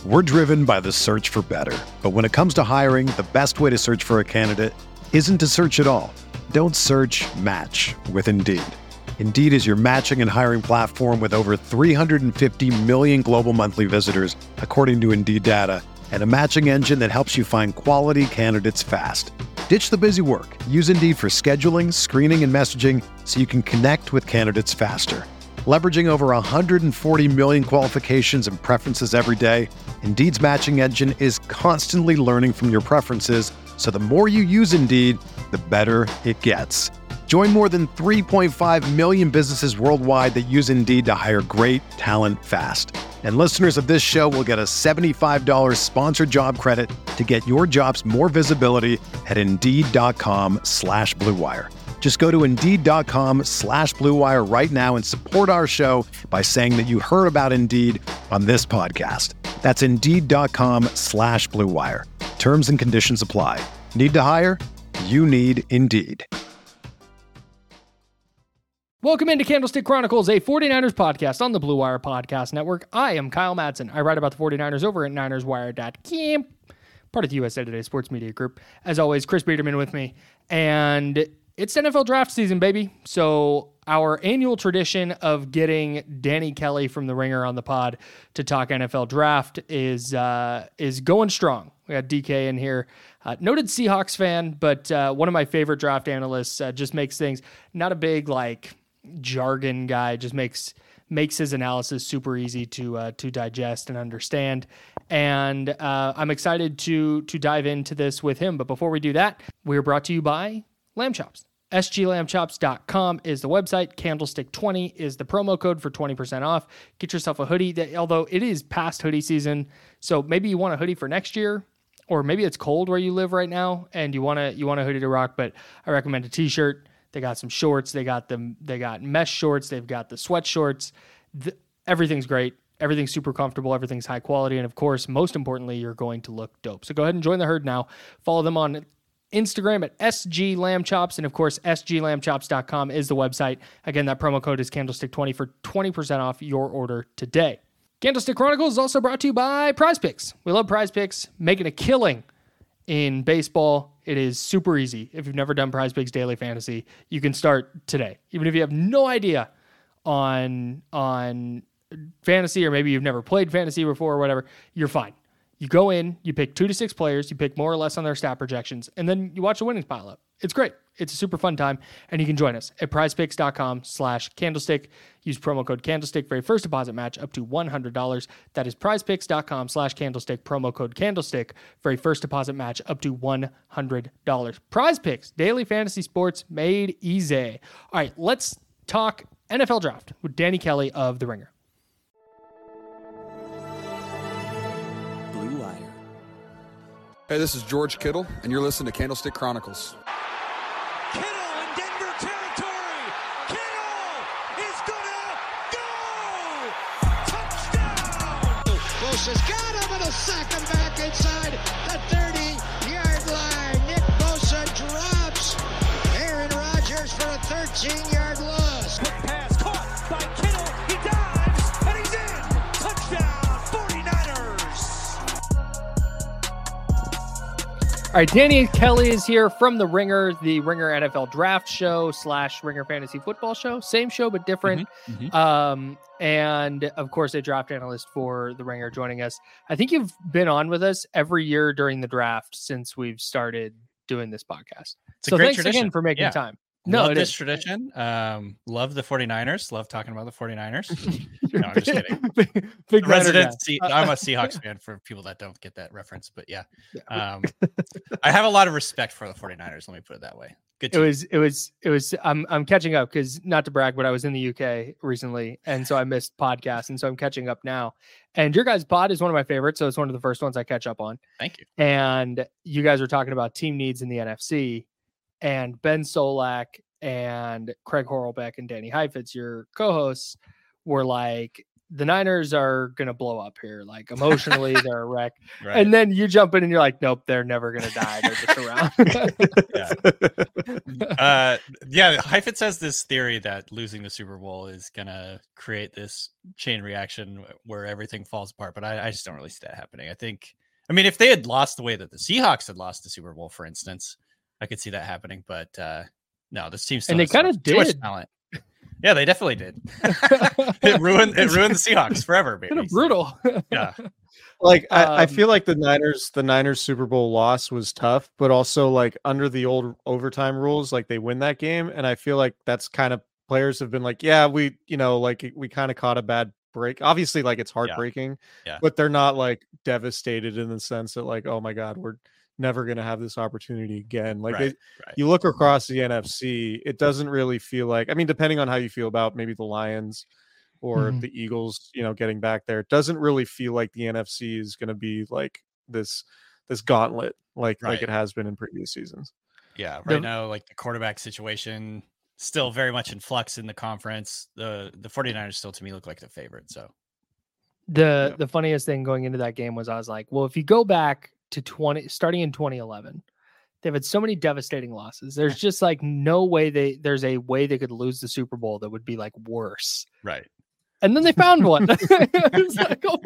We're driven by the search for better. But when it comes to hiring, the best way to search for a candidate isn't to search at all. Don't search, match with Indeed. Indeed is your matching and hiring platform with over 350 million global monthly visitors, according to Indeed data, and a matching engine that helps you find quality candidates fast. Ditch the busy work. Use Indeed for scheduling, screening, and messaging so you can connect with candidates faster. Leveraging over 140 million qualifications and preferences every day, Indeed's matching engine is constantly learning from your preferences, so the more you use Indeed, the better it gets. Join more than 3.5 million businesses worldwide that use Indeed to hire great talent fast. And listeners of this show will get a $75 sponsored job credit to get your jobs more visibility at Indeed.com/Blue Wire. Just go to Indeed.com/Blue Wire right now and support our show by saying that you heard about Indeed on this podcast. That's Indeed.com/Blue Wire. Terms and conditions apply. Need to hire? You need Indeed. Welcome into Candlestick Chronicles, a 49ers podcast on the Blue Wire Podcast Network. I am Kyle Madsen. I write about the 49ers over at NinersWire.com, part of the USA Today Sports Media Group. As always, Chris Biederman with me. And it's NFL draft season, baby. So our annual tradition of getting Danny Kelly from The Ringer on the pod to talk NFL draft is going strong. We got DK in here. Noted Seahawks fan, but one of my favorite draft analysts. Just makes things, not a big jargon guy, just makes his analysis super easy to digest and understand. And I'm excited to dive into this with him. But before we do that, we're brought to you by Lamb Chops. SGLambchops.com is the website. Candlestick20 is the promo code for 20% off. Get yourself a hoodie. Although it is past hoodie season, so maybe you want a hoodie for next year, or maybe it's cold where you live right now and you want a hoodie to rock. But I recommend a t-shirt. They got some shorts. They got mesh shorts. They've got the sweat shorts. Everything's great. Everything's super comfortable. Everything's high quality. And of course, most importantly, you're going to look dope. So go ahead and join the herd now. Follow them on Instagram at SGLambchops. And of course, SGLambchops.com is the website. Again, that promo code is Candlestick20 for 20% off your order today. Candlestick Chronicles is also brought to you by Prize Picks. We love Prize Picks, making a killing in baseball. It is super easy. If you've never done Prize Picks Daily Fantasy, you can start today. Even if you have no idea on fantasy, or maybe you've never played fantasy before or whatever, you're fine. You go in, you pick 2 to 6 players, you pick more or less on their stat projections, and then you watch the winnings pile up. It's great. It's a super fun time, and you can join us at prizepicks.com/candlestick. Use promo code candlestick for a first deposit match up to $100. That is prizepicks.com/candlestick, promo code candlestick for a first deposit match up to $100. Prize Picks, daily fantasy sports made easy. All right, let's talk NFL draft with Danny Kelly of The Ringer. Hey, this is George Kittle, and you're listening to Candlestick Chronicles. Kittle in Denver territory. Kittle is gonna go! Touchdown! Bosa's got him, and a sack him back inside the 30-yard line. Nick Bosa drops. Aaron Rodgers for a 13-yard loss. Quick pass caught by Kittle. He dives, and he's in. Touchdown, 49ers! All right, Danny Kelly is here from The Ringer, the Ringer NFL Draft Show / Ringer Fantasy Football Show. Same show, but different. And, of course, a draft analyst for The Ringer joining us. I think you've been on with us every year during the draft since we've started doing this podcast. It's a great thanks tradition. again for making time. Love this tradition. Love the 49ers. Love talking about the 49ers. No, I'm just kidding. Big Resident I'm a Seahawks fan for people that don't get that reference, but yeah. I have a lot of respect for the 49ers. Let me put it that way. Good team. It was I'm catching up because, not to brag, but I was in the UK recently, and so I missed podcasts, and so I'm catching up now. And your guys' pod is one of my favorites, so it's one of the first ones I catch up on. Thank you. And you guys were talking about team needs in the NFC, and Ben Solak and Craig Horlbeck and Danny Heifetz, your co-hosts, were like, the Niners are going to blow up here. Like emotionally, they're a wreck. Right. And then you jump in and you're like, nope, they're never going to die. They're just around. Heifetz has this theory that losing the Super Bowl is going to create this chain reaction where everything falls apart. But I just don't really see that happening. I mean, if they had lost the way that the Seahawks had lost the Super Bowl, for instance, I could see that happening. But no, this team still and they kind of too much did. talent. Yeah, they definitely did. It ruined the Seahawks forever, baby. Kind of brutal. Yeah. Like I feel like the Niners Super Bowl loss was tough, but also like under the old overtime rules, like they win that game. And I feel like that's kind of players have been like, yeah, we kind of caught a bad break. Obviously, like it's heartbreaking, but they're not like devastated in the sense that like, oh my God, we're never going to have this opportunity again. Like you look across the NFC, it doesn't really feel like, I mean, depending on how you feel about maybe the Lions or the Eagles, getting back there, it doesn't really feel like the NFC is going to be like this gauntlet like it has been in previous seasons. Yeah. Right now, like the quarterback situation still very much in flux in the conference. The 49ers still to me look like the favorite. So the funniest thing going into that game was I was like, well, if you go back to starting in 2011, they've had so many devastating losses. There's just like no way there's a way they could lose the Super Bowl that would be like worse. Right. And then they found one. It's like, oh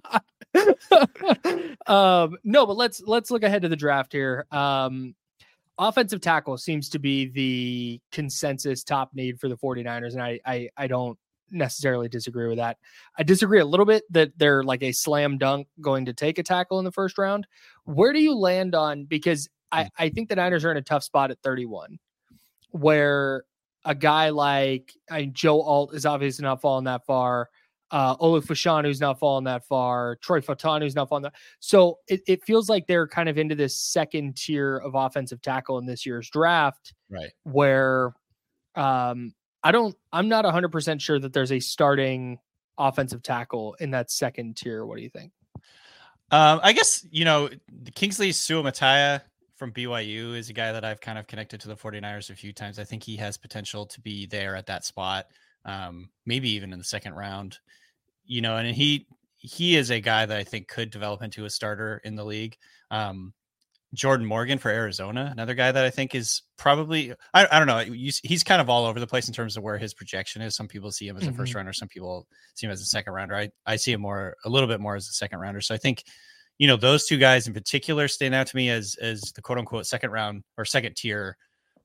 my God. No, but let's look ahead to the draft here. Offensive tackle seems to be the consensus top need for the 49ers. And I don't necessarily disagree with that. I disagree a little bit that they're like a slam dunk going to take a tackle in the first round. Where do you land on? Because I think the Niners are in a tough spot at 31, where a guy like Joe Alt is obviously not falling that far. Olu Fashanu's not falling that far. Troy Fautanu's not falling that. So it feels like they're kind of into this second tier of offensive tackle in this year's draft, right? Where I'm not 100% sure that there's a starting offensive tackle in that second tier. What do you think? I guess, Kingsley Suamataia from BYU is a guy that I've kind of connected to the 49ers a few times. I think he has potential to be there at that spot. Maybe even in the second round, and he is a guy that I think could develop into a starter in the league. Jordan Morgan for Arizona, another guy that I think is probably, I don't know. He's kind of all over the place in terms of where his projection is. Some people see him as a first rounder. Some people see him as a second rounder. I see him a little bit more as a second rounder. So I think, those two guys in particular stand out to me as the quote unquote second round or second tier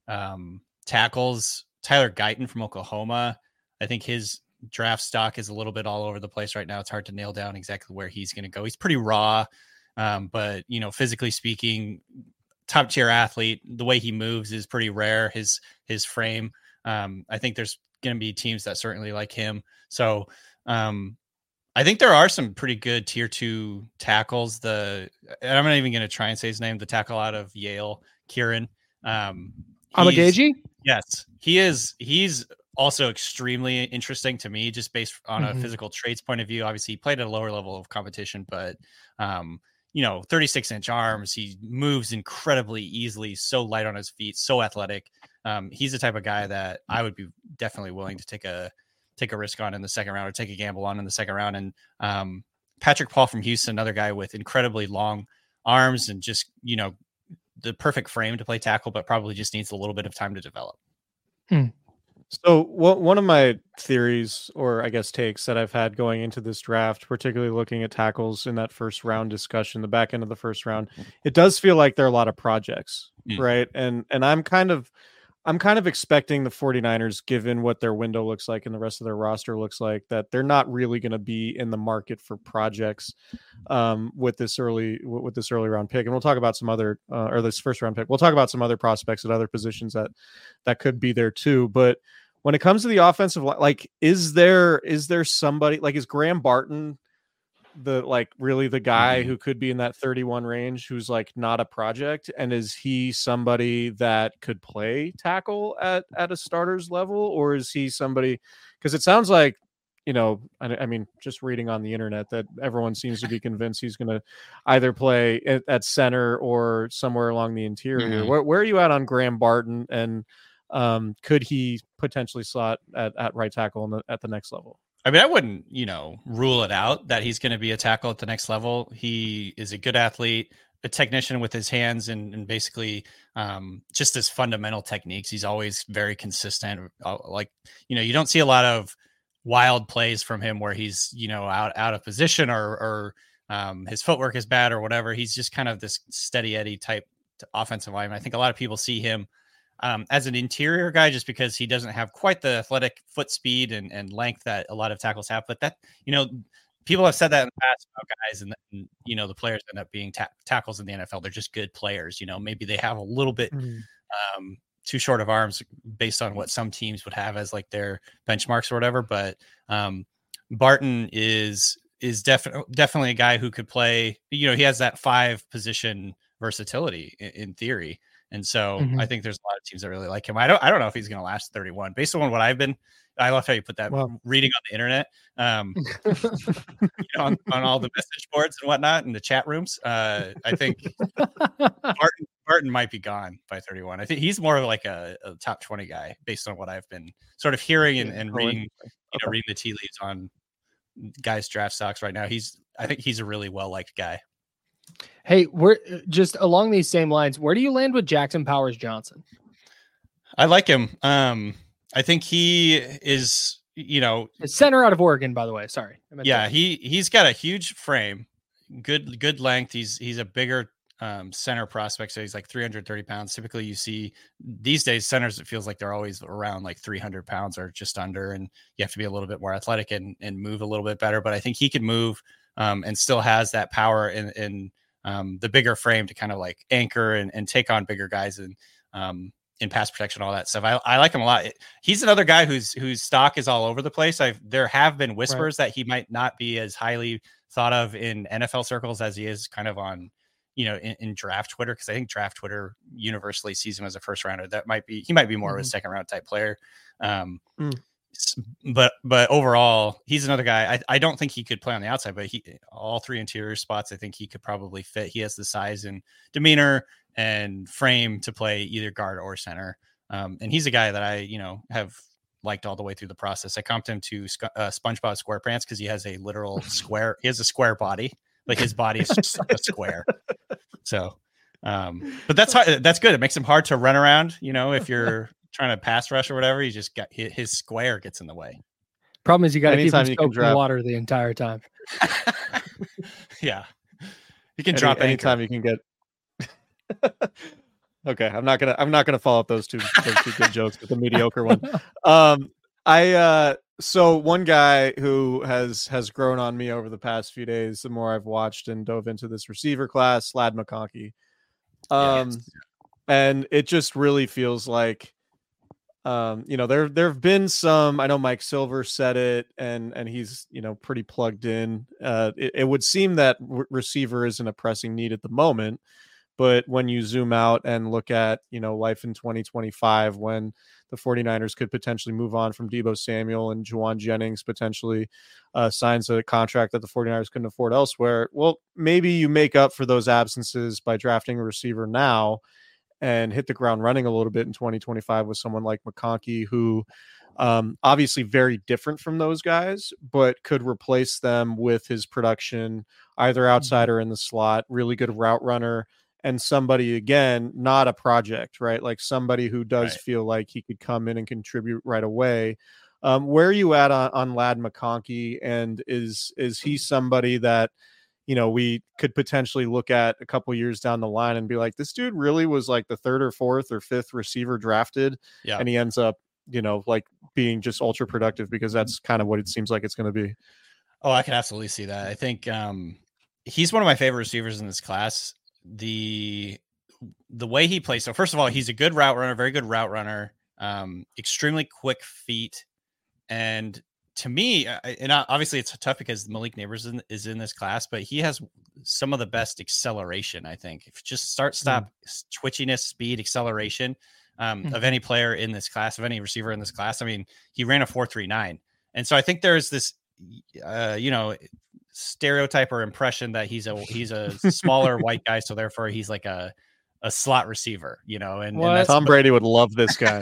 tackles. Tyler Guyton from Oklahoma. I think his draft stock is a little bit all over the place right now. It's hard to nail down exactly where he's going to go. He's pretty raw. But physically speaking, top tier athlete, the way he moves is pretty rare. His frame. I think there's going to be teams that certainly like him. So I think there are some pretty good tier 2 tackles. I'm not even going to try and say his name. The tackle out of Yale, Kieran. Amageji? Yes, he is. He's also extremely interesting to me, just based on a physical traits point of view. Obviously, he played at a lower level of competition, but 36-inch arms. He moves incredibly easily, so light on his feet, so athletic. He's the type of guy that I would be definitely willing to take a risk on in the second round, or take a gamble on in the second round. And Patrick Paul from Houston, another guy with incredibly long arms and just, the perfect frame to play tackle, but probably just needs a little bit of time to develop. So one of my theories, or I guess takes, that I've had going into this draft, particularly looking at tackles in that first round discussion, the back end of the first round, it does feel like there are a lot of projects, right? And I'm kind of expecting the 49ers, given what their window looks like and the rest of their roster looks like, that they're not really going to be in the market for projects with this early round pick. And we'll talk about some other or this first round pick. We'll talk about some other prospects at other positions that could be there too. But when it comes to the offensive, like, is there somebody like, is Graham Barton the guy who could be in that 31 range, who's like not a project? And is he somebody that could play tackle at a starter's level, or is he somebody, because it sounds like, I mean, just reading on the internet, that everyone seems to be convinced he's going to either play at center or somewhere along the interior. Where are you at on Graham Barton, and could he potentially slot at right tackle at the next level? I mean, I wouldn't, rule it out that he's going to be a tackle at the next level. He is a good athlete, a technician with his hands, and basically just his fundamental techniques. He's always very consistent. You don't see a lot of wild plays from him where he's, out of position or his footwork is bad or whatever. He's just kind of this steady Eddie type offensive lineman. I think a lot of people see him as an interior guy just because he doesn't have quite the athletic foot speed and length that a lot of tackles have. But that, people have said that in the past about guys, and the players end up being tackles in the NFL. They're just good players. Maybe they have a little bit too short of arms based on what some teams would have as like their benchmarks or whatever. But Barton is definitely a guy who could play. He has that 5 position versatility in theory. And so I think there's a lot of teams that really like him. I don't know if he's going to last 31 based on what I love how you put that reading on the internet, on all the message boards and whatnot in the chat rooms. I think Barton might be gone by 31. I think he's more of like a top 20 guy based on what I've been sort of hearing and reading, reading the tea leaves on guys' draft stocks right now. I think he's a really well-liked guy. Hey, we're just along these same lines. Where do you land with Jackson Powers Johnson? I like him. I think he is, a center out of Oregon, by the way. Sorry. He's got a huge frame, good length. He's a bigger center prospect. So he's like 330 pounds. Typically you see these days centers, it feels like they're always around like 300 pounds or just under, and you have to be a little bit more athletic and move a little bit better. But I think he can move and still has that power in the bigger frame to kind of like anchor and take on bigger guys and in pass protection, all that stuff. I like him a lot. He's another guy whose stock is all over the place. There have been whispers that he might not be as highly thought of in NFL circles as he is kind of on, in draft Twitter. Cause I think draft Twitter universally sees him as a first rounder. He might be more of a second round type player. But overall, he's another guy. I don't think he could play on the outside, but all 3 interior spots, I think he could probably fit. He has the size and demeanor and frame to play either guard or center. And he's a guy that I, have liked all the way through the process. I comped him to SpongeBob SquarePants because he has a literal square. He has a square body. Like his body is a square. So, but that's good. It makes him hard to run around. If you're trying to pass rush or whatever, he just got his square gets in the way. Problem is you got to keep him soaked in water the entire time. Yeah, you can drop anytime. You can get. Okay, I'm not gonna follow up those two good jokes with a mediocre one. So one guy who has grown on me over the past few days, the more I've watched and dove into this receiver class, Ladd McConkey. And it just really feels like, there have been some, I know Mike Silver said it and he's, pretty plugged in. It would seem that receiver isn't a pressing need at the moment, but when you zoom out and look at, life in 2025, when the 49ers could potentially move on from Deebo Samuel and Juwan Jennings potentially signs a contract that the 49ers couldn't afford elsewhere. Well, maybe you make up for those absences by drafting a receiver now and hit the ground running a little bit in 2025 with someone like McConkey, who obviously very different from those guys, but could replace them with his production, either outside or in the slot, really good route runner, and somebody, again, not a project, right? Like somebody who does feel like he could come in and contribute right away. Where are you at on Ladd McConkey? And is he somebody that, we could potentially look at a couple years down the line and be like, this dude really was like the 3rd or 4th or 5th receiver drafted. Yeah. And he ends up, like being just ultra productive, because that's kind of what it seems like it's going to be. Oh, I can absolutely see that. I think he's one of my favorite receivers in this class. The way he plays. So first of all, he's a good route runner, very good route runner, extremely quick feet. And to me, and obviously it's tough because Malik Neighbors is in this class, but he has some of the best acceleration. I think if just stop twitchiness, speed, acceleration of any player in this class, of any receiver in this class. I mean, he ran a 4.39. And so I think there's this, stereotype or impression that he's a smaller white guy. So therefore he's like a a slot receiver, and What? that's Tom Brady would love this guy.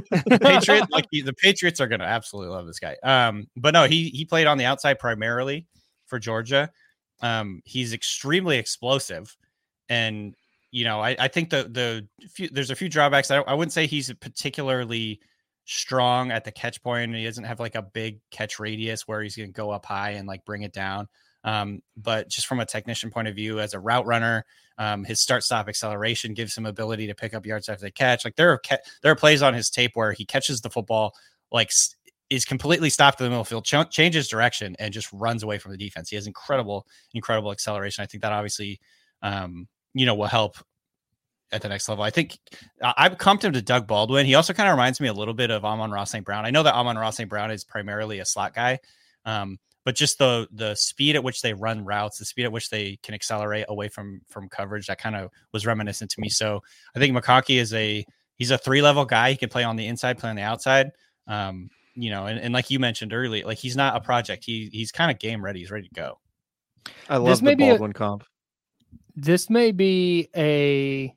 the Patriots are going to absolutely love this guy. But no, he played on the outside primarily for Georgia. He's extremely explosive, and I think there's a few drawbacks. I wouldn't say he's particularly strong at the catch point, and he doesn't have like a big catch radius where he's going to go up high and like bring it down. But just from a technician point of view, as a route runner, his start-stop acceleration gives him ability to pick up yards after the catch. Like there are plays on his tape where he catches the football, like is completely stopped in the middle of the field, changes direction, and just runs away from the defense. He has incredible acceleration. I think that obviously, will help at the next level. I think I've comped him to Doug Baldwin. He also kind of reminds me a little bit of Amon-Ra St. Brown. I know that Amon-Ra St. Brown is primarily a slot guy, but just the speed at which they run routes, the speed at which they can accelerate away from coverage, that kind of was reminiscent to me. So I think McConkey he's a 3-level guy. He can play on the inside, play on the outside. And like you mentioned earlier, like he's not a project. He's kind of game ready. He's ready to go. I love the Baldwin comp. This may be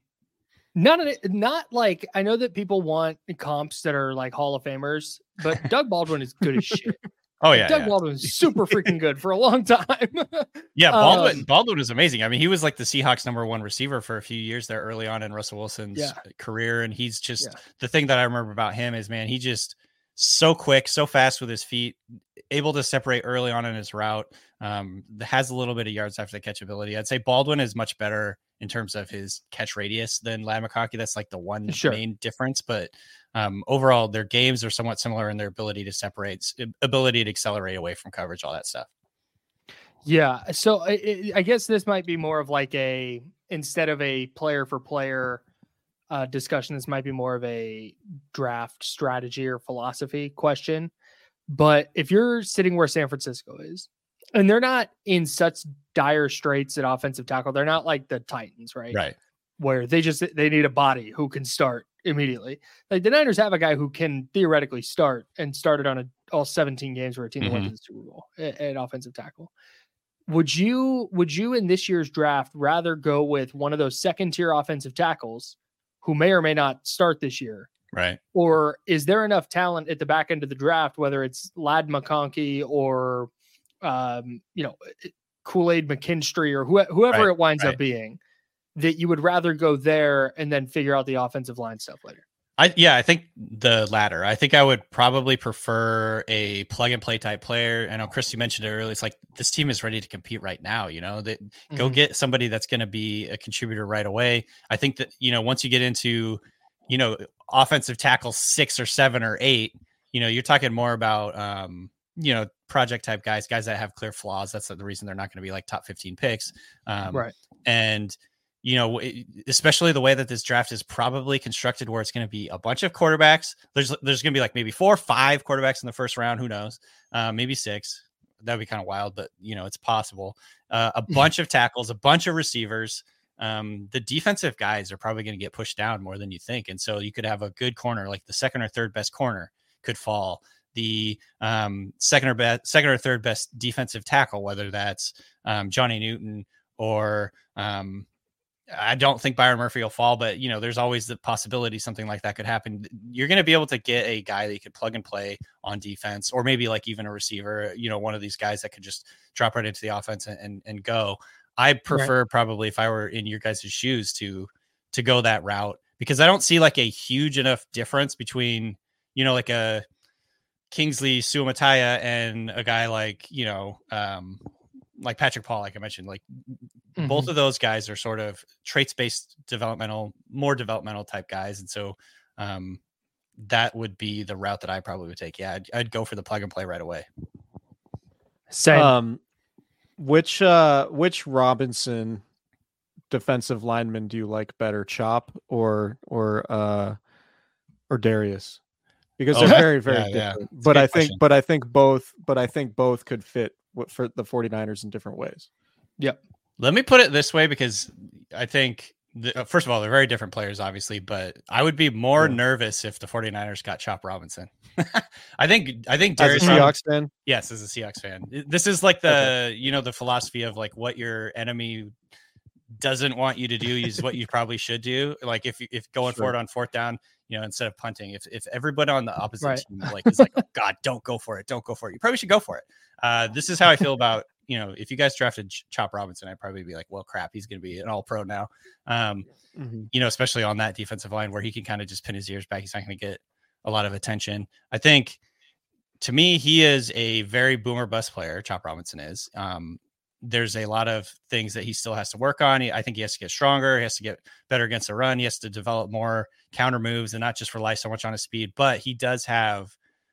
not like, I know that people want comps that are like Hall of Famers, but Doug Baldwin is good as shit. Oh yeah, Doug Baldwin is super freaking good for a long time. Yeah, Baldwin is amazing. I mean, he was like the Seahawks #1 receiver for a few years there early on in Russell Wilson's career, and he's just the thing that I remember about him is, man, he just so quick, so fast with his feet, able to separate early on in his route. Has a little bit of yards after the catch ability. I'd say Baldwin is much better in terms of his catch radius than Ladd McConkey. That's like the one main difference, but overall their games are somewhat similar in their ability to separate, ability to accelerate away from coverage, all that stuff. Yeah. So I guess this might be more of like instead of a player for player discussion, this might be more of a draft strategy or philosophy question. But if you're sitting where San Francisco is, and they're not in such dire straits at offensive tackle, they're not like the Titans, right? Right. Where they need a body who can start immediately. Like the Niners have a guy who can theoretically start and started on all 17 games for a team that went to the Super Bowl at offensive tackle. Would you in this year's draft rather go with one of those second tier offensive tackles who may or may not start this year? Right. Or is there enough talent at the back end of the draft, whether it's Ladd McConkey or Kool-Aid McKinstry or whoever it winds up being, that you would rather go there and then figure out the offensive line stuff later? I think the latter. I think I would probably prefer a plug and play type player. I know Chris, you mentioned it earlier. It's like this team is ready to compete right now. Go get somebody that's going to be a contributor right away. I think that, once you get into, offensive tackle 6 or 7 or 8, you're talking more about, project type guys that have clear flaws. That's the reason they're not going to be like top 15 picks. Right. And, especially the way that this draft is probably constructed, where it's going to be a bunch of quarterbacks. There's going to be like maybe 4 or 5 quarterbacks in the first round. Who knows? Maybe 6. That'd be kind of wild, but it's possible. A bunch of tackles, a bunch of receivers. The defensive guys are probably going to get pushed down more than you think. And so you could have a good corner, like the second or third best corner could fall. The second or third best defensive tackle, whether that's Johnny Newton or I don't think Byron Murphy will fall, but there's always the possibility something like that could happen. You're going to be able to get a guy that you could plug and play on defense, or maybe like even a receiver, one of these guys that could just drop right into the offense and go. I prefer probably, if I were in your guys' shoes, to go that route, because I don't see like a huge enough difference between, like a Kingsley Suamataia and a guy like, like Patrick Paul, like I mentioned, like both of those guys are sort of traits-based more developmental type guys. And so that would be the route that I probably would take. Yeah, I'd go for the plug and play right away. Same. Which Robinson defensive lineman do you like better, Chop or Darius? Because they're very, very different. But I think both could fit for the 49ers in different ways. Yep. Let me put it this way, because I think first of all, they're very different players, obviously, but I would be more nervous if the 49ers got Chop Robinson. I think Darius, as a Seahawks fan. Yes, as a Seahawks fan. This is like the philosophy of like what your enemy doesn't want you to do is what you probably should do. Like if going for it on fourth down, instead of punting, if everybody on the opposite team is like, oh God, don't go for it. You probably should go for it. This is how I feel about, if you guys drafted Chop Robinson, I'd probably be like, well, crap, he's going to be an all pro now. Especially on that defensive line where he can kind of just pin his ears back. He's not going to get a lot of attention. I think to me, he is a very boomer bust player. Chop Robinson is. There's a lot of things that he still has to work on. I think he has to get stronger. He has to get better against the run. He has to develop more counter moves and not just rely so much on his speed, but he does have,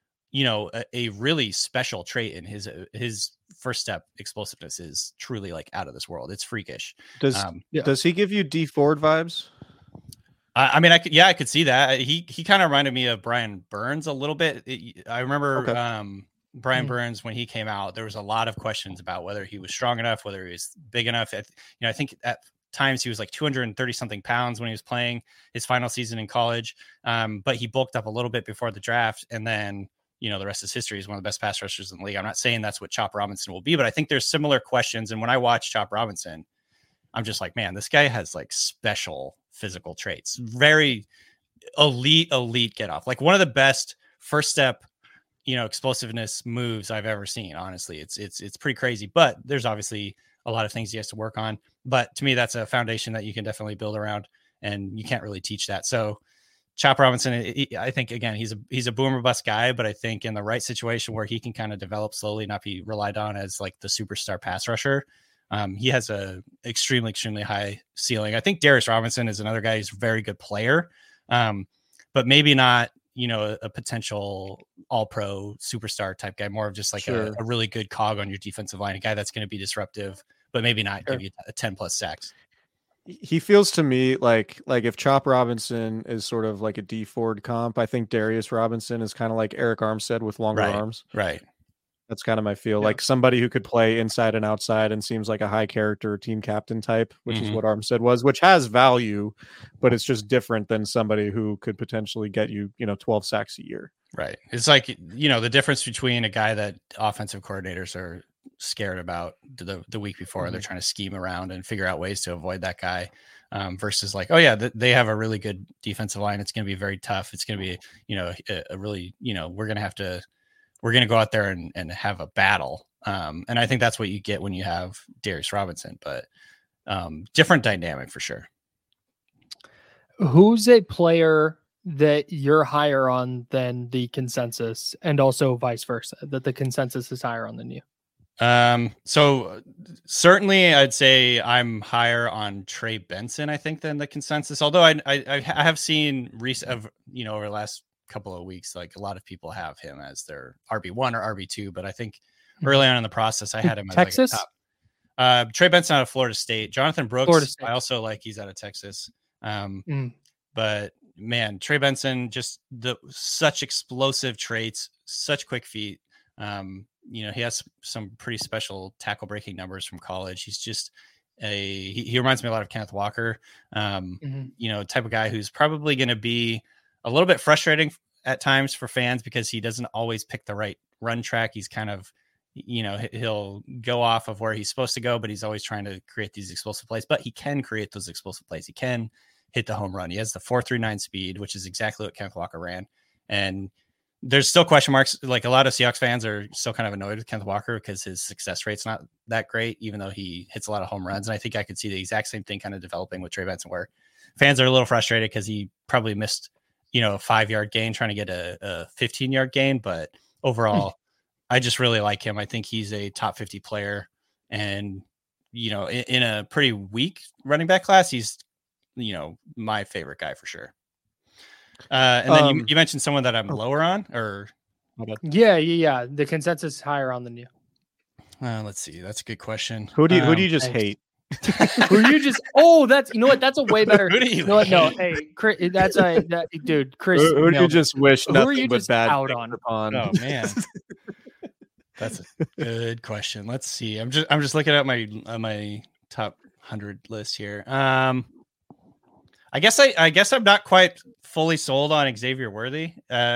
a really special trait in his first step explosiveness is truly like out of this world. It's freakish. Does he give you D Ford vibes? I mean, I could see that. He kind of reminded me of Brian Burns a little bit. I remember Brian Burns, when he came out, there was a lot of questions about whether he was strong enough, whether he was big enough. I think at times he was like 230 something pounds when he was playing his final season in college. But he bulked up a little bit before the draft. And then, the rest is history. He's one of the best pass rushers in the league. I'm not saying that's what Chop Robinson will be, but I think there's similar questions. And when I watch Chop Robinson, I'm just like, man, this guy has like special physical traits, very elite get off, like one of the best first step, explosiveness moves I've ever seen. Honestly, it's pretty crazy, but there's obviously a lot of things he has to work on. But to me, that's a foundation that you can definitely build around, and you can't really teach that. So Chop Robinson, I think, again, he's a boomer bust guy, but I think in the right situation where he can kind of develop slowly, not be relied on as like the superstar pass rusher, he has a extremely high ceiling. I think Darius Robinson is another guy who's a very good player, but maybe not, a potential all pro superstar type guy, more of just like a really good cog on your defensive line, a guy that's going to be disruptive, but maybe not give you a 10 plus sacks. He feels to me like if Chop Robinson is sort of like a D Ford comp, I think Darius Robinson is kind of like Eric Armstead with longer arms. Right. That's kind of my feel. Like somebody who could play inside and outside and seems like a high character team captain type, which is what Armstead was, which has value, but it's just different than somebody who could potentially get you, 12 sacks a year. Right. It's like, the difference between a guy that offensive coordinators are scared about the week before, they're trying to scheme around and figure out ways to avoid that guy, versus like, oh yeah, they have a really good defensive line. It's going to be very tough. It's going to be, a really, we're going to go out there and have a battle. And I think that's what you get when you have Darius Robinson, but different dynamic for sure. Who's a player that you're higher on than the consensus, and also vice versa, that the consensus is higher on than you? So certainly I'd say I'm higher on Trey Benson, I think, than the consensus. Although I have seen over the last couple of weeks, like a lot of people have him as their RB1 or RB2, but I think early on in the process, I had him as Texas. Like a top. Trey Benson out of Florida State. Jonathan Brooks, I also like, he's out of Texas. But man, Trey Benson, just such explosive traits, such quick feet. He has some pretty special tackle breaking numbers from college. He's just he reminds me a lot of Kenneth Walker, type of guy who's probably going to be a little bit frustrating at times for fans because he doesn't always pick the right run track. He's kind of, he'll go off of where he's supposed to go, but he's always trying to create these explosive plays, but he can create those explosive plays. He can hit the home run. He has the 4.39 speed, which is exactly what Kenneth Walker ran. And there's still question marks. Like a lot of Seahawks fans are still kind of annoyed with Kenneth Walker because his success rate's not that great, even though he hits a lot of home runs. And I think I could see the exact same thing kind of developing with Trey Benson, where fans are a little frustrated because he probably missed, a 5-yard gain trying to get a 15-yard gain. But overall, I just really like him. I think he's a top 50 player, and, in a pretty weak running back class, he's, my favorite guy for sure. And then you mentioned someone that I'm lower on, or yeah. The consensus is higher on than you. Let's see. That's a good question. Who do you just hate? Who you just? Oh, that's what. That's a way better. Who do you? No, hey, Chris, dude. Chris, who do you just wish nothing but bad out on? Oh man, that's a good question. Let's see. I'm just looking at my top 100 list here. I guess I'm not quite fully sold on Xavier Worthy.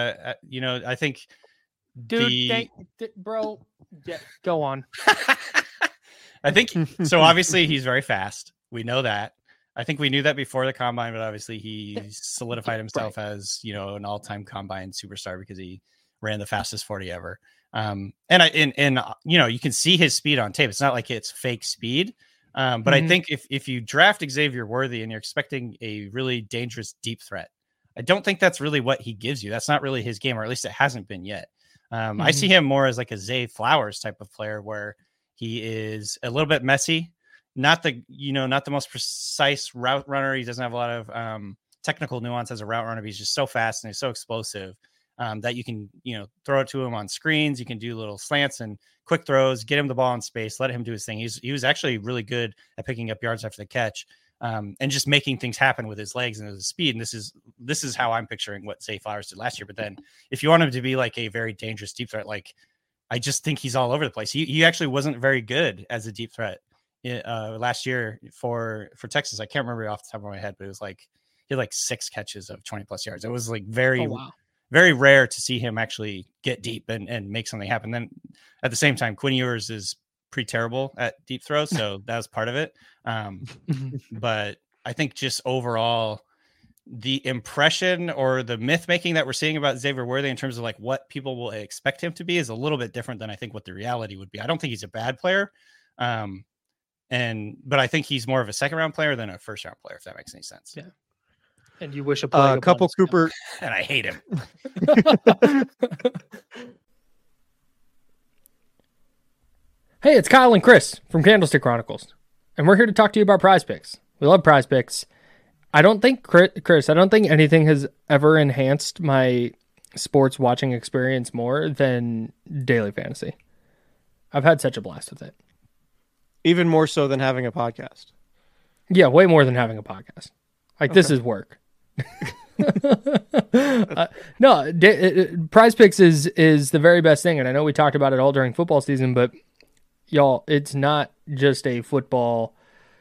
I think, dude, bro, yeah, go on. I think so. Obviously, he's very fast. We know that. I think we knew that before the combine, but obviously he solidified himself as, an all-time combine superstar because he ran the fastest 40 ever. You can see his speed on tape. It's not like it's fake speed. But I think if you draft Xavier Worthy and you're expecting a really dangerous deep threat, I don't think that's really what he gives you. That's not really his game, or at least it hasn't been yet. I see him more as like a Zay Flowers type of player where he is a little bit messy, not the most precise route runner. He doesn't have a lot of technical nuance as a route runner, but he's just so fast and he's so explosive that you can, throw it to him on screens. You can do little slants and quick throws, get him the ball in space, let him do his thing. He was actually really good at picking up yards after the catch. And just making things happen with his legs and his speed. And this is how I'm picturing what Zay Flowers did last year. But then if you want him to be like a very dangerous deep threat, like I just think he's all over the place. He actually wasn't very good as a deep threat last year for Texas. I can't remember off the top of my head, but it was like he had like 6 catches of 20 plus yards. It was like very rare to see him actually get deep and make something happen. Then at the same time, Quinn Ewers is pretty terrible at deep throws, so that was part of it. But I think just overall, the impression or the myth making that we're seeing about Xavier Worthy in terms of like what people will expect him to be is a little bit different than I think what the reality would be. I don't think he's a bad player, but I think he's more of a second round player than a first round player, if that makes any sense. Yeah. And you wish a couple Cooper, and I hate him. Hey, it's Kyle and Chris from Candlestick Chronicles, and we're here to talk to you about Prize Picks. We love Prize Picks. I don't think, Chris, anything has ever enhanced my sports watching experience more than daily fantasy. I've had such a blast with it. Even more so than having a podcast. Yeah, way more than having a podcast. Like, This is work. Prize Picks is the very best thing, and I know we talked about it all during football season, but y'all, it's not just a football.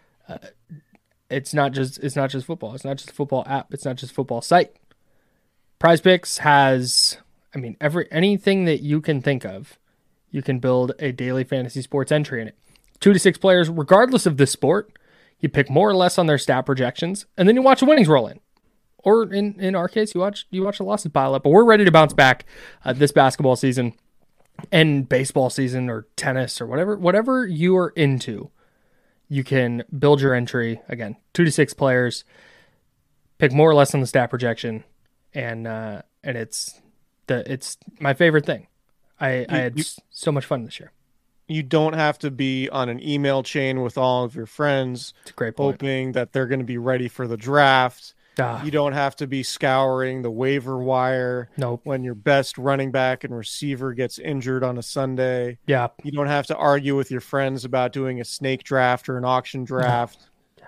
It's not just football. It's not just a football app. It's not just a football site. Prize Picks has, anything that you can think of, you can build a daily fantasy sports entry in it. 2 to 6 players, regardless of the sport. You pick more or less on their stat projections, and then you watch the winnings roll in. Or in our case, you watch the losses pile up. But we're ready to bounce back this basketball season and baseball season or tennis or whatever you are into. You can build your entry, again, 2 to 6 players, pick more or less on the stat projection, and it's my favorite thing. I had so much fun this year. You don't have to be on an email chain with all of your friends. It's a great point. Hoping that they're going to be ready for the draft. You don't have to be scouring the waiver wire when your best running back and receiver gets injured on a Sunday. Yeah. You don't have to argue with your friends about doing a snake draft or an auction draft.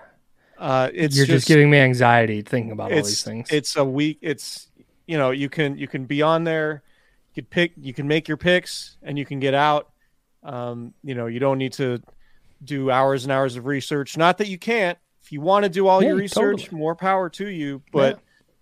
You're just giving me anxiety thinking about all these things. It's a week. It's, you can be on there. You can make your picks and you can get out. You don't need to do hours and hours of research. Not that you can't. If you want to do all your research, totally. More power to you. But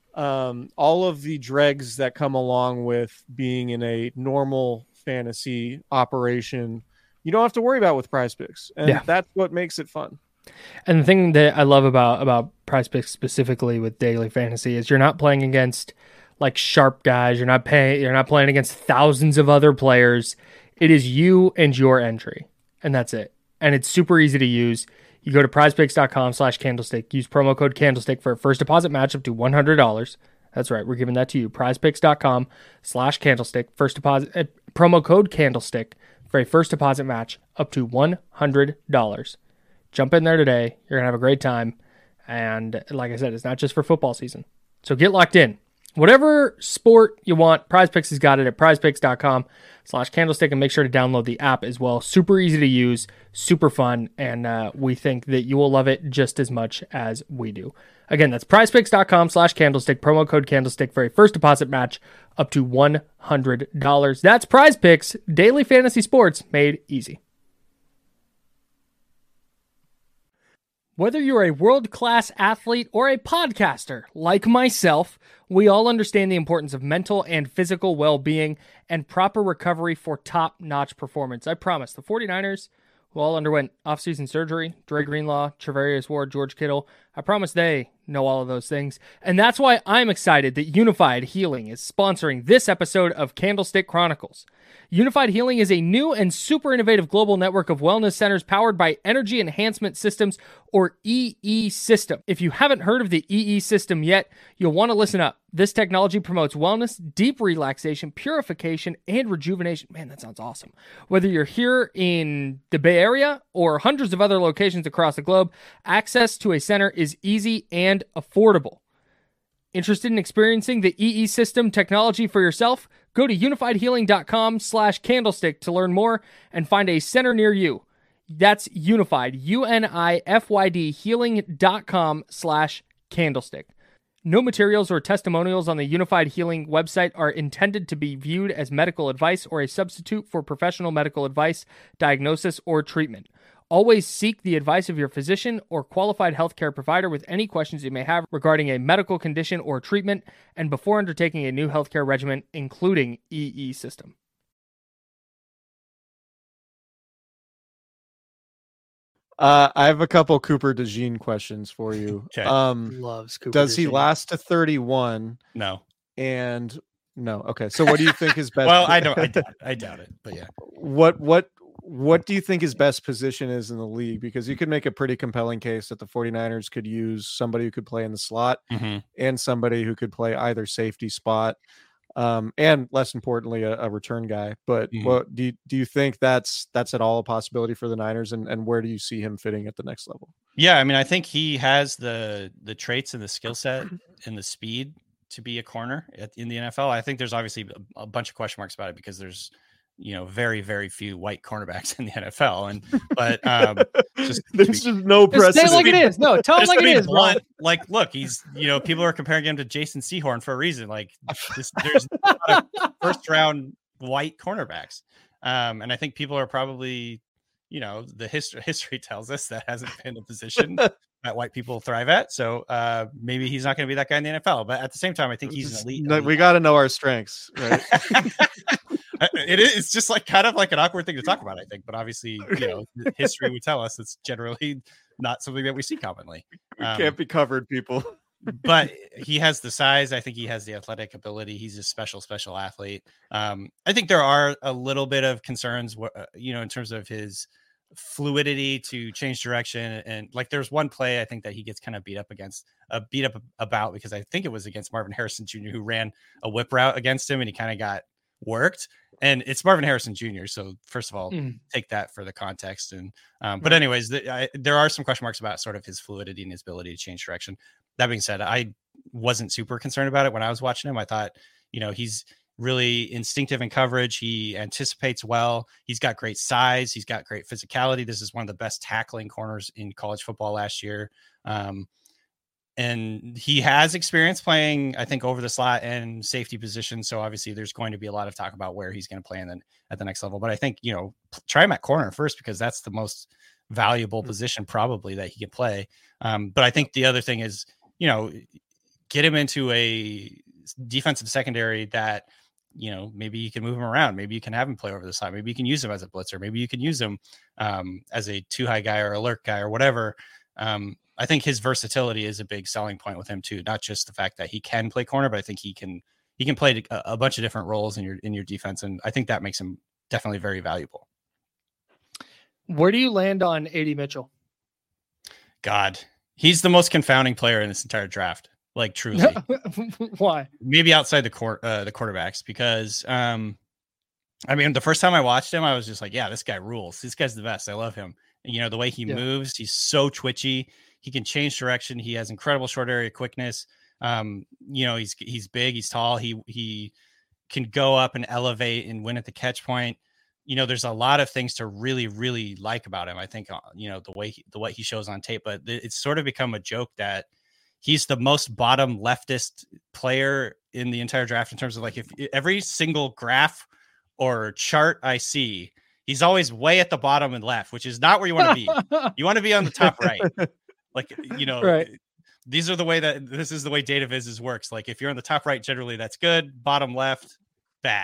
all of the dregs that come along with being in a normal fantasy operation, you don't have to worry about with Prize Picks. And that's what makes it fun. And the thing that I love about Prize Picks specifically with daily fantasy is you're not playing against like sharp guys. You're not playing against thousands of other players. It is you and your entry, and that's it. And it's super easy to use. You go to prizepicks.com/candlestick. Use promo code candlestick for a first deposit match up to $100. That's right. We're giving that to you. prizepicks.com/candlestick. First deposit, promo code candlestick for a first deposit match up to $100. Jump in there today. You're going to have a great time. And like I said, it's not just for football season. So get locked in. Whatever sport you want, Prize Picks has got it at prizepicks.com/candlestick, and make sure to download the app as well. Super easy to use, super fun, and we think that you will love it just as much as we do. Again, that's prizepicks.com/candlestick, promo code candlestick for a first deposit match up to $100. That's Prize Picks, daily fantasy sports made easy. Whether you're a world-class athlete or a podcaster like myself, we all understand the importance of mental and physical well-being and proper recovery for top-notch performance. I promise, the 49ers, who all underwent offseason surgery, Dre Greenlaw, Travarius Ward, George Kittle. I promise they know all of those things. And that's why I'm excited that Unified Healing is sponsoring this episode of Candlestick Chronicles. Unified Healing is a new and super innovative global network of wellness centers powered by Energy Enhancement Systems, or EE System. If you haven't heard of the EE System yet, you'll want to listen up. This technology promotes wellness, deep relaxation, purification, and rejuvenation. Man, that sounds awesome. Whether you're here in the Bay Area or hundreds of other locations across the globe, access to a center is easy and affordable. Interested in experiencing the EE System technology for yourself? Go to unifiedhealing.com/candlestick to learn more and find a center near you. That's Unified, UNIFYD healing.com/candlestick. No materials or testimonials on the Unified Healing website are intended to be viewed as medical advice or a substitute for professional medical advice, diagnosis, or treatment. Always seek the advice of your physician or qualified healthcare provider with any questions you may have regarding a medical condition or treatment and before undertaking a new healthcare regimen, including EE System. I have a couple Cooper DeJean questions for you. Okay. Loves Cooper. Does he DeJean. last to 31? No. And no. Okay. So what do you think is best? Well, I doubt it, but yeah. What do you think his best position is in the league? Because you could make a pretty compelling case that the 49ers could use somebody who could play in the slot and somebody who could play either safety spot, and less importantly, a return guy. But what do you think that's at all a possibility for the Niners, and where do you see him fitting at the next level? Yeah, I mean, I think he has the traits and the skill set and the speed to be a corner in the NFL. I think there's obviously a bunch of question marks about it because there's very, very few white cornerbacks in the NFL. But there's just no precedent. Say it like it is. No, tell him like it is, bro. Like, look, he's, people are comparing him to Jason Sehorn for a reason. Like, there's a lot of first round white cornerbacks. And I think people are probably, the history tells us that hasn't been a position that white people thrive at. So maybe he's not going to be that guy in the NFL. But at the same time, I think he's an elite. We got to know our strengths, right? It's just like kind of like an awkward thing to talk about, I think, but obviously, history would tell us it's generally not something that we see commonly. Can't be covered, people. But he has the size. I think he has the athletic ability. He's a special athlete. I think there are a little bit of concerns, in terms of his fluidity to change direction. And like, there's one play I think that he gets kind of beat up about because I think it was against Marvin Harrison Jr., who ran a whip route against him and he kind of got worked, and it's Marvin Harrison Jr. So first of all, take that for the context. And but anyways, there are some question marks about sort of his fluidity and his ability to change direction. That being said, I wasn't super concerned about it when I was watching him. I thought, he's really instinctive in coverage. He anticipates well. He's got great size. He's got great physicality. This is one of the best tackling corners in college football last year. And he has experience playing, I think, over the slot and safety position. So obviously there's going to be a lot of talk about where he's going to play at the next level. But I think, try him at corner first, because that's the most valuable position probably that he can play. But I think the other thing is, get him into a defensive secondary that, maybe you can move him around. Maybe you can have him play over the side. Maybe you can use him as a blitzer. Maybe you can use him as a two high guy or a lurk guy or whatever. I think his versatility is a big selling point with him too. Not just the fact that he can play corner, but I think he can play a bunch of different roles in your defense. And I think that makes him definitely very valuable. Where do you land on AD Mitchell? God, he's the most confounding player in this entire draft. Like, truly. Why? Maybe outside the quarterbacks, because the first time I watched him, I was just like, yeah, this guy rules. This guy's the best. I love him. The way he moves, he's so twitchy. He can change direction. He has incredible short area quickness. He's big, he's tall. He can go up and elevate and win at the catch point. There's a lot of things to really, really like about him. I think, the way he shows on tape, but it's sort of become a joke that he's the most bottom leftist player in the entire draft in terms of, like, if every single graph or chart I see, he's always way at the bottom and left, which is not where you want to be. You want to be on the top right. Like, right. This is the way data viz works. Like, if you're on the top right, generally that's good. Bottom left, bad.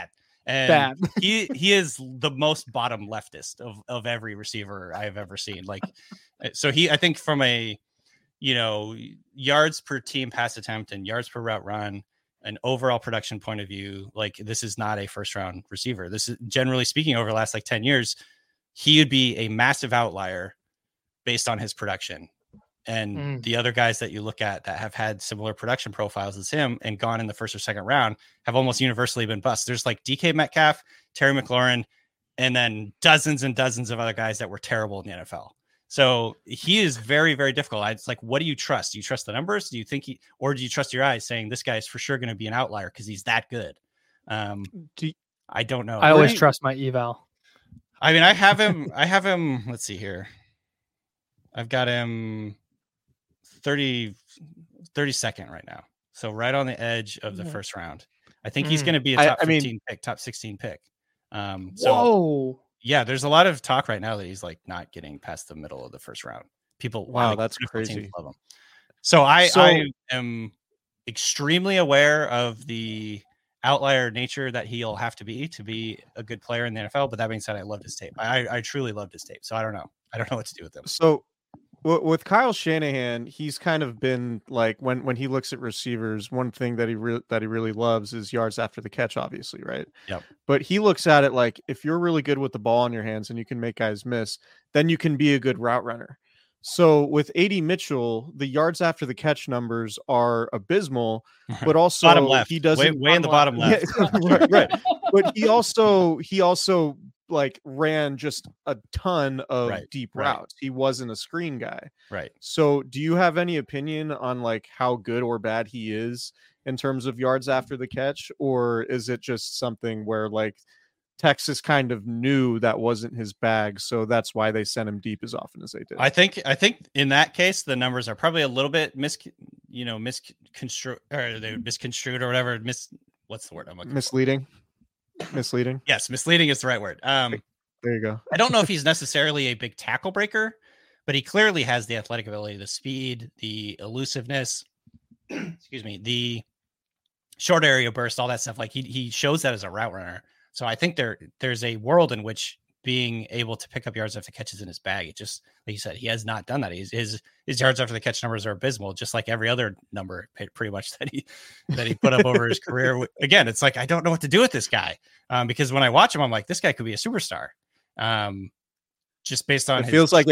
And Bad. he is the most bottom leftist of every receiver I've ever seen. Like, so I think from a, yards per team pass attempt and yards per route run, an overall production point of view, like this is not a first round receiver. This is, generally speaking, over the last like 10 years, he would be a massive outlier based on his production. And the other guys that you look at that have had similar production profiles as him and gone in the first or second round have almost universally been busts. There's like DK Metcalf, Terry McLaurin, and then dozens and dozens of other guys that were terrible in the NFL. So he is very, very difficult. It's like, what do you trust? Do you trust the numbers? Do you think or do you trust your eyes saying this guy is for sure going to be an outlier because he's that good? I don't know. I always trust my eval. I mean, I have him. Let's see here. I've got him 32nd right now. So right on the edge of the first round. I think he's going to be a top 15 pick, top 16 pick. Whoa. Yeah, there's a lot of talk right now that he's like not getting past the middle of the first round. People, that's crazy. Love him. So I am extremely aware of the outlier nature that he'll have to be a good player in the NFL. But that being said, I loved his tape. I truly loved his tape. So I don't know what to do with him. So with Kyle Shanahan, he's kind of been like when he looks at receivers, one thing that he really loves is yards after the catch, obviously, right? Yep. But he looks at it like if you're really good with the ball in your hands and you can make guys miss, then you can be a good route runner. So with AD Mitchell, the yards after the catch numbers are abysmal, but also bottom left. He doesn't way in the bottom left. Yeah, right. But he also like ran just a ton of deep routes. He wasn't a screen guy. Right. So do you have any opinion on like how good or bad he is in terms of yards after the catch? Or is it just something where like Texas kind of knew that wasn't his bag, so that's why they sent him deep as often as they did? I think in that case, the numbers are probably a little bit misconstrued or whatever. What's the word I'm looking for? Misleading. Yes, misleading is the right word. There you go. I don't know if he's necessarily a big tackle breaker, but he clearly has the athletic ability, the speed, the elusiveness, the short area burst, all that stuff. Like he shows that as a route runner. So I think there's a world in which being able to pick up yards after the catch is in his bag. It just, like you said, he has not done that. His yards after the catch numbers are abysmal, just like every other number pretty much that he put up over his career. Again, it's like, I don't know what to do with this guy because when I watch him, I'm like, this guy could be a superstar. Just based on it feels like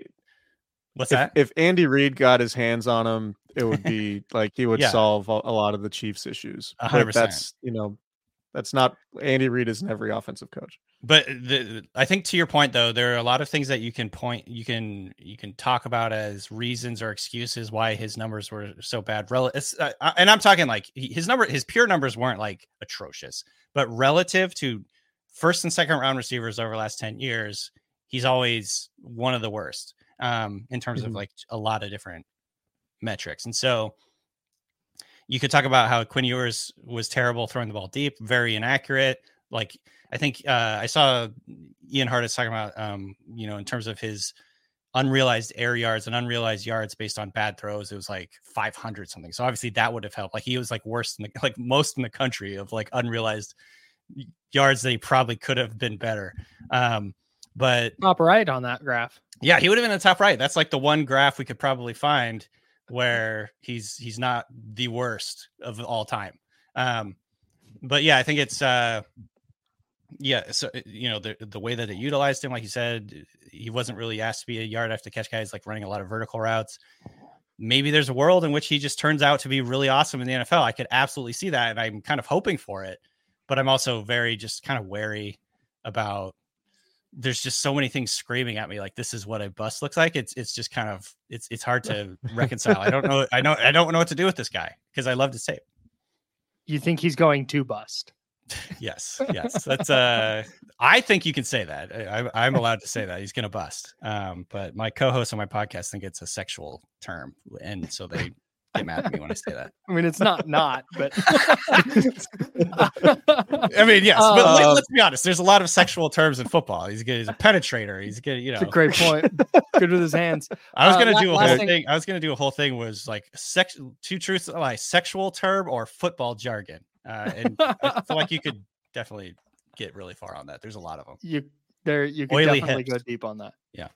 if Andy Reid got his hands on him, it would be like he would solve a lot of the Chiefs' issues. 100%. That's that's not Andy Reid isn't every offensive coach. But I think to your point, though, there are a lot of things that you can talk about as reasons or excuses why his numbers were so bad. And I'm talking like his pure numbers weren't like atrocious, but relative to first and second round receivers over the last 10 years, he's always one of the worst in terms of like a lot of different metrics. And so you could talk about how Quinn Ewers was terrible throwing the ball deep, very inaccurate. Like I think I saw Ian Hartitz talking about, in terms of his unrealized air yards and unrealized yards based on bad throws, it was like 500 something. So obviously that would have helped. Like he was like worse than most in the country of like unrealized yards that he probably could have been better. But top right on that graph. Yeah, he would have been in the top right. That's like the one graph we could probably find where he's not the worst of all time. But yeah, I think it's so the way that they utilized him, like you said, he wasn't really asked to be a yard after catch guy. He's like running a lot of vertical routes. Maybe there's a world in which he just turns out to be really awesome in the NFL. I could absolutely see that, and I'm kind of hoping for it, but I'm also very just kind of wary about there's just so many things screaming at me like this is what a bust looks like. It's just kind of it's hard to reconcile. I don't know what to do with this guy because I loved his tape. You think he's going to bust? Yes. That's I think you can say that. I'm allowed to say that he's going to bust. But my co-hosts on my podcast think it's a sexual term, and so they get mad at me when I say that. I mean, it's not, but I mean, yes. But let's be honest. There's a lot of sexual terms in football. He's good. He's a penetrator. He's good. It's a great point. Good with his hands. I was going to do a whole thing. I was going to do a whole thing was like two truths, like sexual term or football jargon. And I feel like you could definitely get really far on that. There's a lot of them. You could Oily definitely hips. go deep on that. Yeah.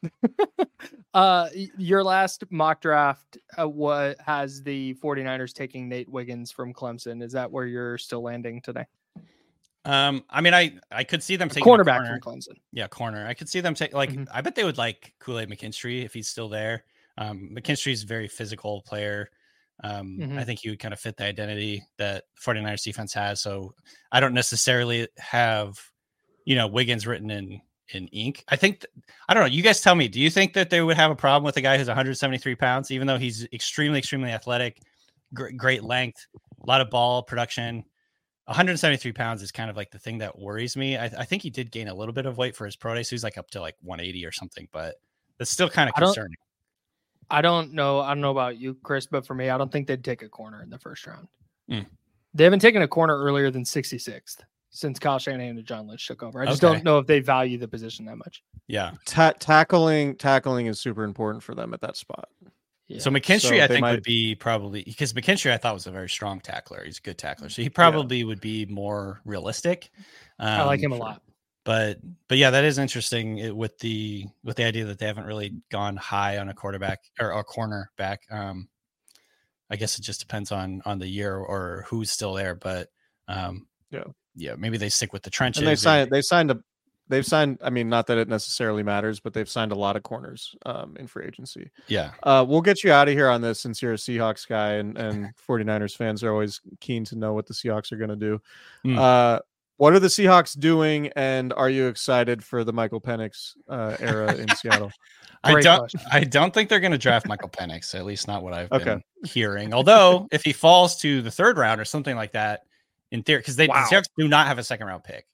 Your last mock draft what has the 49ers taking Nate Wiggins from Clemson? Is that where you're still landing today? I mean, I could see them taking Cornerback from Clemson. Yeah, corner. I could see them take I bet they would like Kool-Aid McKinstry if he's still there. McKinstry's a very physical player. I think he would kind of fit the identity that 49ers defense has. So I don't necessarily have, Wiggins written in ink. I think, I don't know. You guys tell me, do you think that they would have a problem with a guy who's 173 pounds, even though he's extremely, extremely athletic, great length, a lot of ball production? 173 pounds is kind of like the thing that worries me. I think he did gain a little bit of weight for his pro day. So he's like up to like 180 or something, but that's still kind of concerning. I don't know about you, Chris, but for me, I don't think they'd take a corner in the first round. Mm. They haven't taken a corner earlier than 66th since Kyle Shanahan and John Lynch took over. I just don't know if they value the position that much. Yeah. Tackling is super important for them at that spot. Yeah. So McKinstry, I think, would be probably, because McKinstry I thought was a very strong tackler. He's a good tackler. So he probably would be more realistic. I like him a lot. But yeah, that is interesting with the idea that they haven't really gone high on a quarterback or a cornerback. I guess it just depends on the year or who's still there. But maybe they stick with the trenches. And they've signed. I mean, not that it necessarily matters, but they've signed a lot of corners in free agency. Yeah. We'll get you out of here on this since you're a Seahawks guy and 49ers fans are always keen to know what the Seahawks are going to do. What are the Seahawks doing, and are you excited for the Michael Penix era in Seattle? I don't think they're going to draft Michael Penix, at least not what I've been hearing. Although, if he falls to the third round or something like that, in theory, because the Seahawks do not have a second round pick.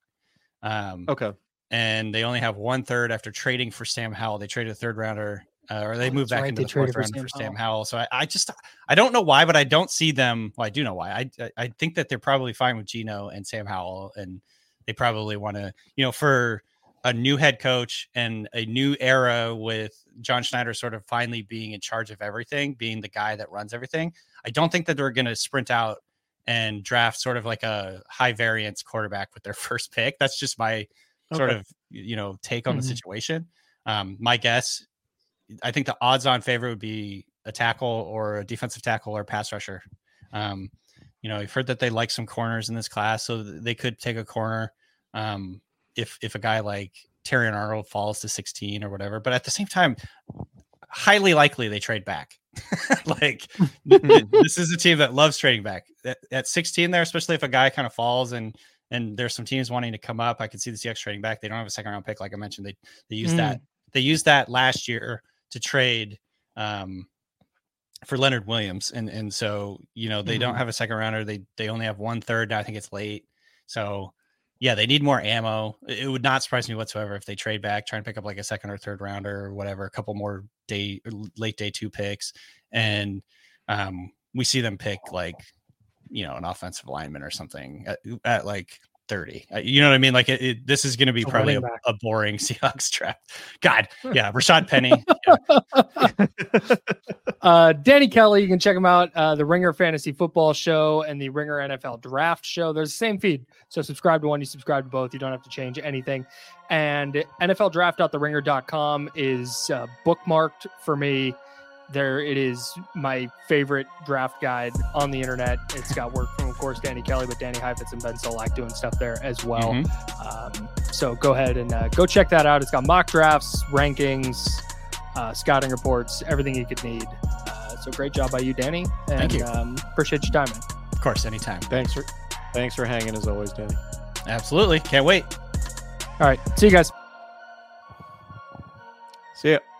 And they only have 1/3 after trading for Sam Howell. They traded a third rounder, or they moved back into the fourth round for Sam Howell. So I don't know why, but I don't see them. Well, I do know why. I think that they're probably fine with Geno and Sam Howell, and they probably want to, for a new head coach and a new era with John Schneider sort of finally being in charge of everything, being the guy that runs everything. I don't think that they're going to sprint out and draft sort of like a high variance quarterback with their first pick. That's just my sort of, take on the situation. My guess, I think the odds on favorite would be a tackle or a defensive tackle or pass rusher. I've heard that they like some corners in this class, so they could take a corner. If a guy like Terrion Arnold falls to 16 or whatever, but at the same time, highly likely they trade back. This is a team that loves trading back at 16 there, especially if a guy kind of falls and there's some teams wanting to come up. I could see the Seahawks trading back. They don't have a second round pick. Like I mentioned, they used that. They used that last year to trade for Leonard Williams. And so, they don't have a second rounder. They only have 1/3. I think it's late. So yeah, they need more ammo. It would not surprise me whatsoever if they trade back, try and pick up like a second or third rounder or whatever, a couple more late day 2 picks. And we see them pick like, an offensive lineman or something at like 30. You know what I mean? Like this is going to be probably a boring Seahawks draft. God, yeah, Rashad Penny. Yeah. Danny Kelly, you can check him out. The Ringer Fantasy Football Show and the Ringer NFL Draft Show. There's the same feed. So subscribe to one, you subscribe to both. You don't have to change anything. And NFLDraft.theringer.com is bookmarked for me. There it is, my favorite draft guide on the internet. It's got work from, of course, Danny Kelly, but Danny Heifetz and Ben Solak doing stuff there as well. So go ahead and go check that out. It's got mock drafts, rankings, scouting reports, everything you could need. So great job by you, Danny. And, thank you. Appreciate your time, man. Of course, anytime. Thanks for hanging as always, Danny. Absolutely. Can't wait. All right. See you guys. See ya.